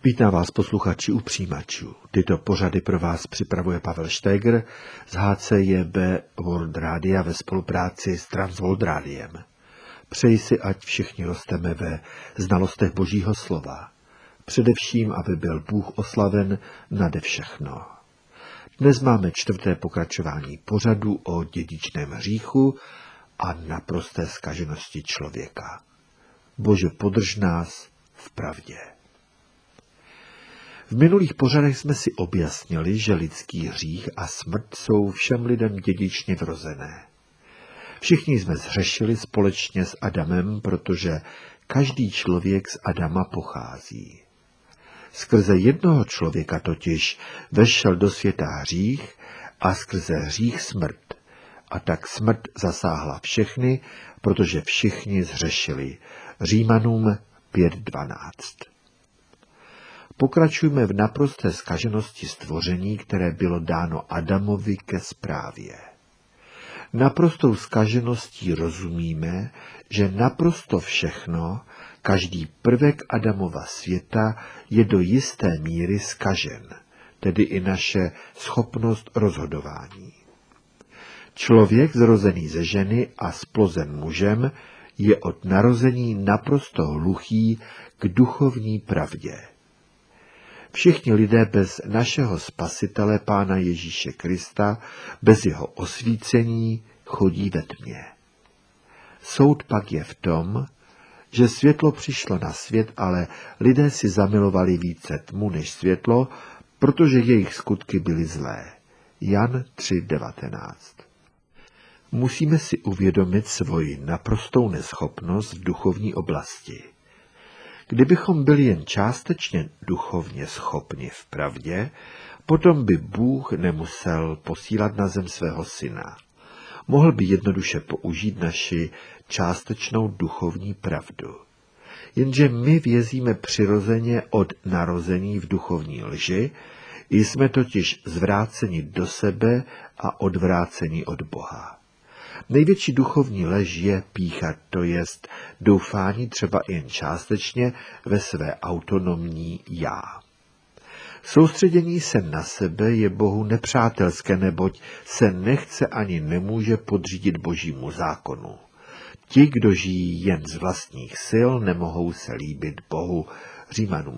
Vítám vás, posluchači u přijímačů. Tyto pořady pro vás připravuje Pavel Štéger z HCJB World Rádia ve spolupráci s Transworld Rádiem. Přeji si, ať všichni rosteme ve znalostech Božího slova. Především, aby byl Bůh oslaven nade všechno. Dnes máme 4. pokračování pořadu o dědičném hříchu a naprosté zkaženosti člověka. Bože, podrž nás v pravdě. V minulých pořadech jsme si objasnili, že lidský hřích a smrt jsou všem lidem dědičně vrozené. Všichni jsme zhřešili společně s Adamem, protože každý člověk z Adama pochází. Skrze jednoho člověka totiž vešel do světa hřích a skrze hřích smrt. A tak smrt zasáhla všechny, protože všichni zhřešili. Římanům 5:12. Pokračujeme v naprosté zkaženosti stvoření, které bylo dáno Adamovi ke správě. Naprostou zkažeností rozumíme, že naprosto všechno, každý prvek Adamova světa je do jisté míry zkažen, tedy i naše schopnost rozhodování. Člověk zrozený ze ženy a splozen mužem je od narození naprosto hluchý k duchovní pravdě. Všichni lidé bez našeho spasitele Pána Ježíše Krista, bez jeho osvícení, chodí ve tmě. Soud pak je v tom, že světlo přišlo na svět, ale lidé si zamilovali více tmu než světlo, protože jejich skutky byly zlé. Jan 3:19. Musíme si uvědomit svoji naprostou neschopnost v duchovní oblasti. Kdybychom byli jen částečně duchovně schopni v pravdě, potom by Bůh nemusel posílat na zem svého syna. Mohl by jednoduše použít naši částečnou duchovní pravdu. Jenže my vězíme přirozeně od narození v duchovní lži, jsme totiž zvráceni do sebe a odvráceni od Boha. Největší duchovní lež je pýcha, to jest doufání třeba jen částečně ve své autonomní já. Soustředění se na sebe je Bohu nepřátelské, neboť se nechce ani nemůže podřídit Božímu zákonu. Ti, kdo žijí jen z vlastních sil, nemohou se líbit Bohu. Římanům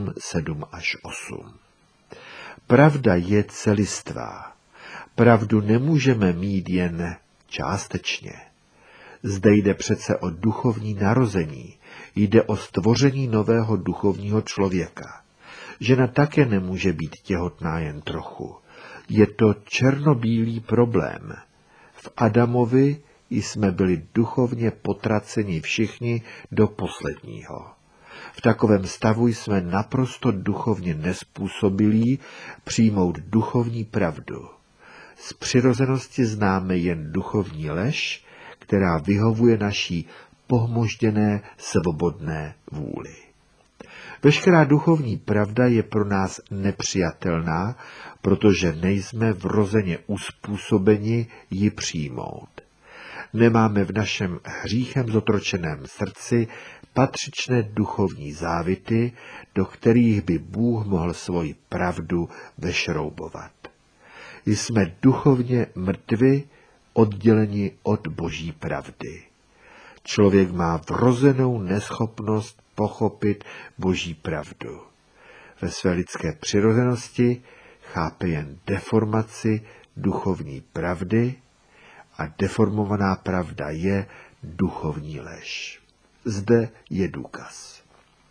8:7-8. Pravda je celistvá. Pravdu nemůžeme mít jen částečně. Zde jde přece o duchovní narození, jde o stvoření nového duchovního člověka. Žena také nemůže být těhotná jen trochu. Je to černobílý problém. V Adamovi jsme byli duchovně potraceni všichni do posledního. V takovém stavu jsme naprosto duchovně nezpůsobilí přijmout duchovní pravdu. Z přirozenosti známe jen duchovní lež, která vyhovuje naší pohmožděné svobodné vůli. Veškerá duchovní pravda je pro nás nepřijatelná, protože nejsme vrozeně uspůsobeni ji přijmout. Nemáme v našem hříchem zotročeném srdci patřičné duchovní závity, do kterých by Bůh mohl svoji pravdu vešroubovat. Jsme duchovně mrtvi, odděleni od Boží pravdy. Člověk má vrozenou neschopnost pochopit Boží pravdu. Ve své lidské přirozenosti chápe jen deformaci duchovní pravdy a deformovaná pravda je duchovní lež. Zde je důkaz.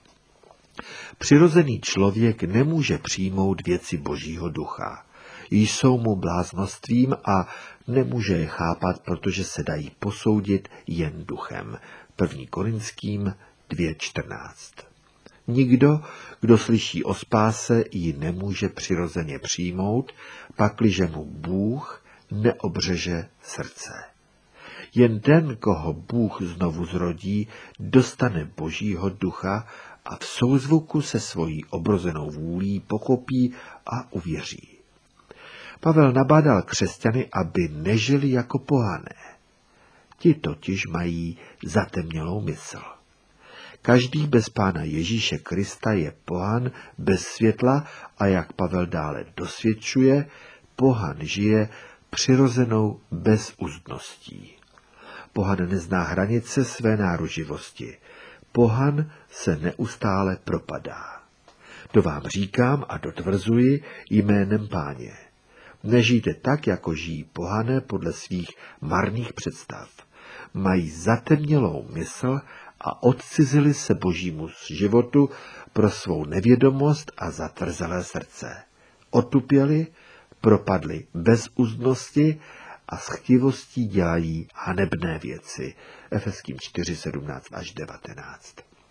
Přirozený člověk nemůže přijmout věci Božího ducha. Jsou mu bláznostvím a nemůže je chápat, protože se dají posoudit jen duchem. 1. Korinským 2:14. Nikdo, kdo slyší o spáse, ji nemůže přirozeně přijmout, pakliže mu Bůh neobřeže srdce. Jen ten, koho Bůh znovu zrodí, dostane Božího ducha a v souzvuku se svojí obrozenou vůlí pochopí a uvěří. Pavel nabádal křesťany, aby nežili jako pohané. Ti totiž mají zatemnělou mysl. Každý bez Pána Ježíše Krista je pohan bez světla a jak Pavel dále dosvědčuje, pohan žije přirozenou bezúzdností. Pohan nezná hranice své náruživosti. Pohan se neustále propadá. To vám říkám a dotvrzuji jménem Páně. Nežijte tak, jako žijí pohané podle svých marných představ. Mají zatemnělou mysl a odcizili se božímu životu pro svou nevědomost a zatvrzelé srdce. Otupěli, propadli bezúzdnosti a s chtivostí dělají hanebné věci. Efeským 4:17-19.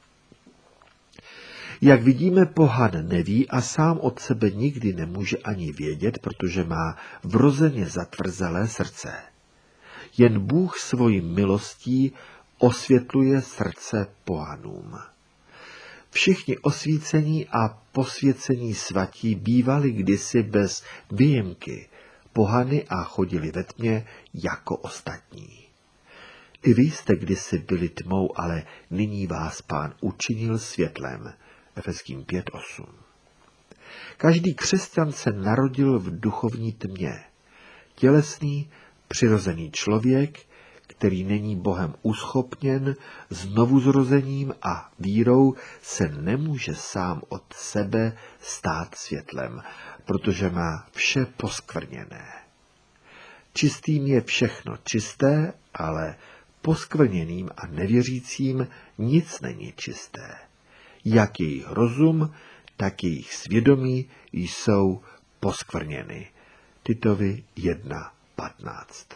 Jak vidíme, pohan neví a sám od sebe nikdy nemůže ani vědět, protože má vrozeně zatvrzelé srdce. Jen Bůh svojí milostí osvětluje srdce pohanům. Všichni osvícení a posvěcení svatí bývali kdysi bez výjimky pohany a chodili ve tmě jako ostatní. I vy jste kdysi byli tmou, ale nyní vás Pán učinil světlem. Efeským 5:8. Každý křesťan se narodil v duchovní tmě. Tělesný, přirozený člověk, který není Bohem uschopněn, znovuzrozením a vírou se nemůže sám od sebe stát světlem, protože má vše poskvrněné. Čistým je všechno čisté, ale poskvrněným a nevěřícím nic není čisté. Jak jejich rozum, tak jejich svědomí jsou poskvrněny. Titovi 1:15.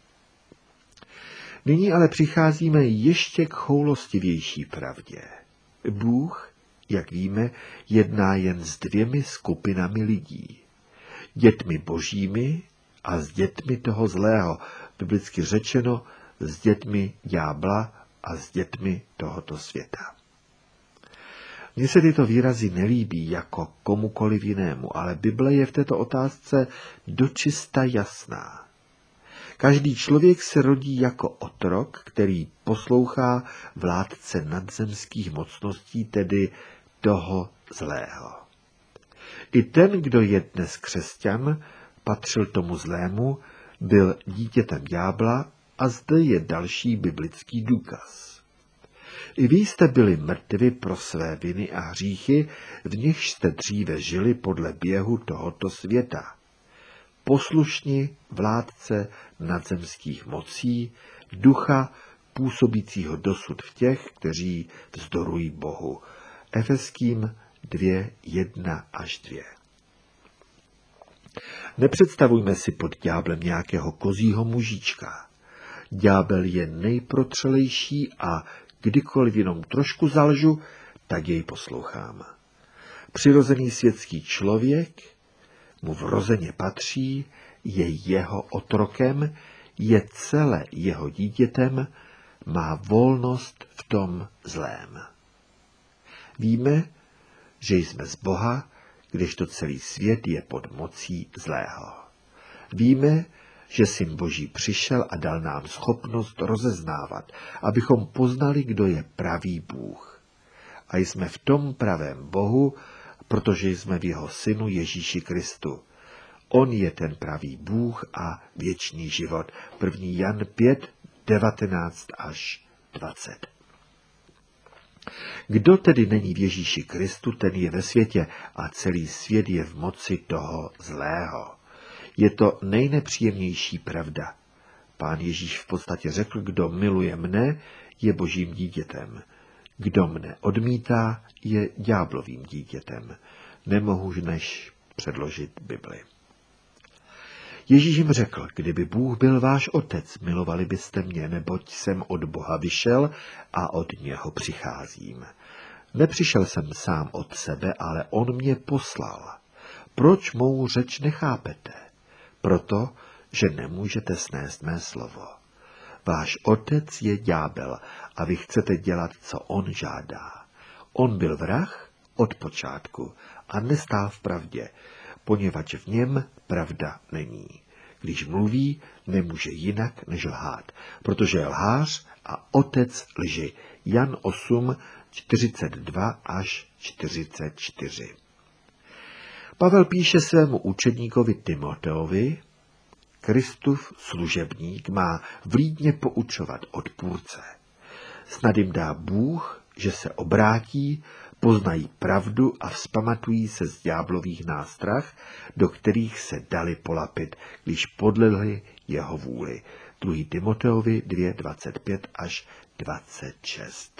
Nyní ale přicházíme ještě k choulostivější pravdě. Bůh, jak víme, jedná jen s dvěmi skupinami lidí. Dětmi božími a s dětmi toho zlého, biblicky řečeno s dětmi ďábla a s dětmi tohoto světa. Mně se tyto výrazy nelíbí jako komukoliv jinému, ale Bible je v této otázce dočista jasná. Každý člověk se rodí jako otrok, který poslouchá vládce nadzemských mocností, tedy toho zlého. I ten, kdo je dnes křesťan, patřil tomu zlému, byl dítětem ďábla a zde je další biblický důkaz. I vy jste byli mrtvi pro své viny a hříchy, v nichž jste dříve žili podle běhu tohoto světa. Poslušni vládce nadzemských mocí, ducha působícího dosud v těch, kteří vzdorují Bohu. Efeským 2:1-2. Nepředstavujme si pod ďáblem nějakého kozího mužíčka. Ďábel je nejprotřelejší a kdykoliv jenom trošku zalžu, tak jej poslouchám. Přirozený světský člověk mu vrozeně patří, je jeho otrokem, je celé jeho dítětem, má volnost v tom zlém. Víme, že jsme z Boha, kdežto celý svět je pod mocí zlého. Víme, že Syn Boží přišel a dal nám schopnost rozeznávat, abychom poznali, kdo je pravý Bůh. A jsme v tom pravém Bohu, protože jsme v jeho Synu Ježíši Kristu. On je ten pravý Bůh a věčný život. 1. Jan 5:19-20. Kdo tedy není v Ježíši Kristu, ten je ve světě a celý svět je v moci toho zlého. Je to nejnepříjemnější pravda. Pán Ježíš v podstatě řekl, kdo miluje mne, je božím dítětem. Kdo mne odmítá, je ďáblovým dítětem. Nemohu než předložit Bibli. Ježíš jim řekl, kdyby Bůh byl váš otec, milovali byste mě, neboť jsem od Boha vyšel a od něho přicházím. Nepřišel jsem sám od sebe, ale on mě poslal. Proč mou řeč nechápete? Proto, že nemůžete snést mé slovo. Váš otec je ďábel a vy chcete dělat, co on žádá. On byl vrah od počátku a nestál v pravdě, poněvadž v něm pravda není. Když mluví, nemůže jinak než lhát, protože je lhář a otec lži. Jan 8, 42 až 44. Pavel píše svému učedníkovi Timoteovi: Kristův služebník má vlídně poučovat odpůrce. Snad jim dá Bůh, že se obrátí, poznají pravdu a vzpamatují se z ďáblových nástrah, do kterých se dali polapit, když podlehli jeho vůli. 2. Timoteovi 2:25 až 26.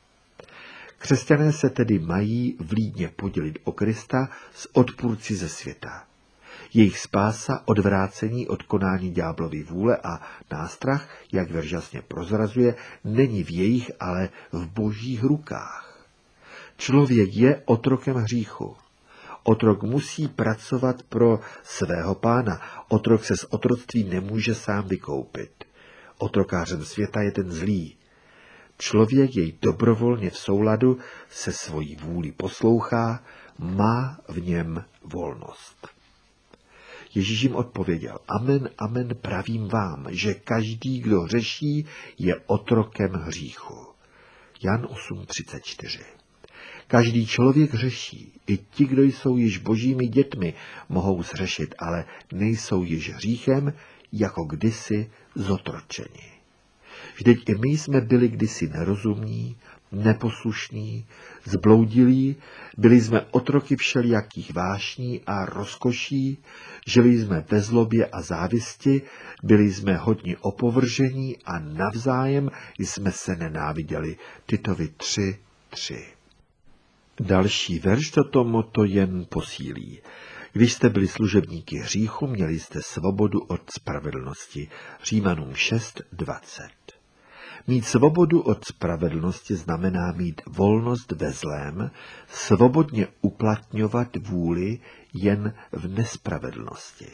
Křesťané se tedy mají vlídně podělit o Krista s odpůrci ze světa. Jejich spása, odvrácení od konání ďáblovy vůle a nástrah, jak verš jasně prozrazuje, není v jejich, ale v Božích rukách. Člověk je otrokem hříchu. Otrok musí pracovat pro svého pána. Otrok se z otroctví nemůže sám vykoupit. Otrokářem světa je ten zlý. Člověk jej dobrovolně v souladu se svojí vůlí poslouchá, má v něm volnost. Ježíš jim odpověděl: Amen, amen, pravím vám, že každý, kdo hřeší, je otrokem hříchu. Jan 8:34. Každý člověk hřeší, i ti, kdo jsou již božími dětmi, mohou zhřešit, ale nejsou již hříchem, jako kdysi zotročeni. Vždyť i my jsme byli kdysi nerozumní, neposlušní, zbloudilí, byli jsme otroky všelijakých vášní a rozkoší, žili jsme ve zlobě a závisti, byli jsme hodně opovržení a navzájem jsme se nenáviděli. Titovi 3:3. Další verš to jen posílí. Když jste byli služebníky hříchu, měli jste svobodu od spravedlnosti. Římanům 6:20. Mít svobodu od spravedlnosti znamená mít volnost ve zlém, svobodně uplatňovat vůli jen v nespravedlnosti.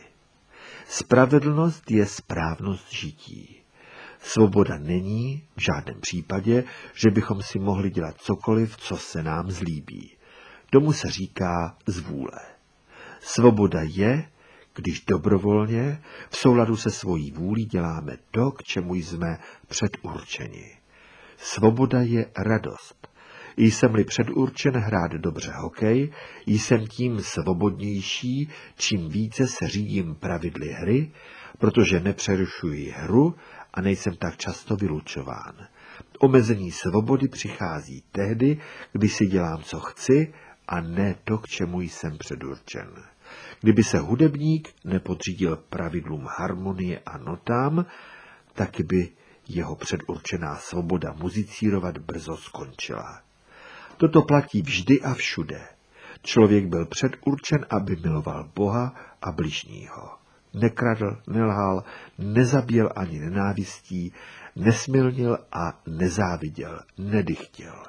Spravedlnost je správnost žití. Svoboda není v žádném případě, že bychom si mohli dělat cokoliv, co se nám zlíbí. Tomu se říká zvůle. Svoboda je, když dobrovolně v souladu se svojí vůlí děláme to, k čemu jsme předurčeni. Svoboda je radost. Jsem-li předurčen hrát dobře hokej, jsem tím svobodnější, čím více se řídím pravidly hry, protože nepřerušuji hru a nejsem tak často vylučován. Omezení svobody přichází tehdy, kdy si dělám, co chci, a ne to, k čemu jsem předurčen. Kdyby se hudebník nepodřídil pravidlům harmonie a notám, tak by jeho předurčená svoboda muzicírovat brzo skončila. Toto platí vždy a všude. Člověk byl předurčen, aby miloval Boha a bližního. Nekradl, nelhal, nezabíjel ani nenávistí, nesmilnil a nezáviděl, nedychtěl.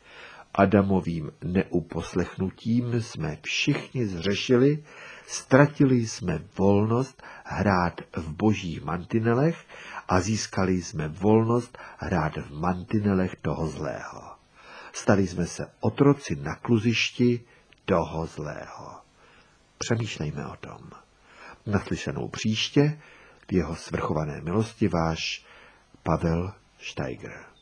Adamovým neuposlechnutím jsme všichni zřešili, ztratili jsme volnost hrát v božích mantinelech a získali jsme volnost hrát v mantinelech toho zlého. Stali jsme se otroci na kluzišti toho zlého. Přemýšlejme o tom. Naslyšenou příště v jeho svrchované milosti váš Pavel Steiger.